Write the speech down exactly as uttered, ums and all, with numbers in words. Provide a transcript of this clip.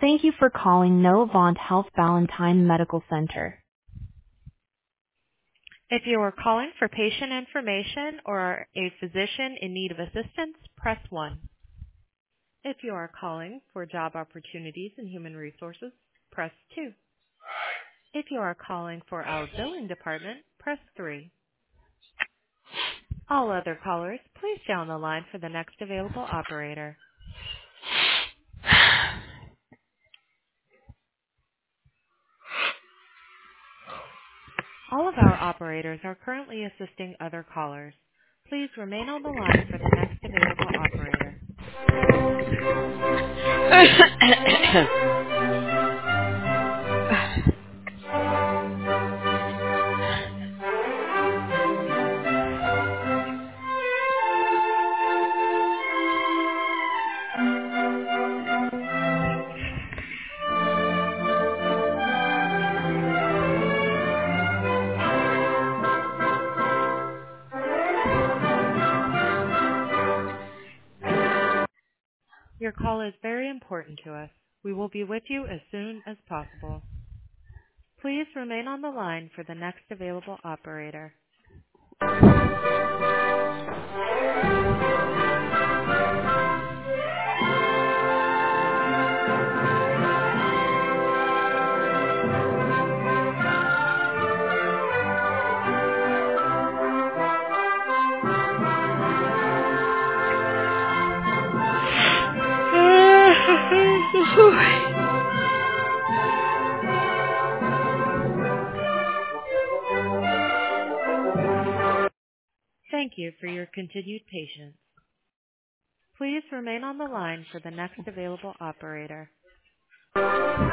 Thank you for calling Novant Health Ballantine Medical Center. If you are calling for patient information or are a physician in need of assistance, press one. If you are calling for job opportunities in human resources, press two. If you are calling for our billing department, press three. All other callers, please stay on the line for the next available operator. All of our operators are currently assisting other callers. Please remain on the line for the next available operator. Your call is very important to us. We will be with you as soon as possible. Please remain on the line for the next available operator. Thank you for your continued patience. Please remain on the line for the next available operator.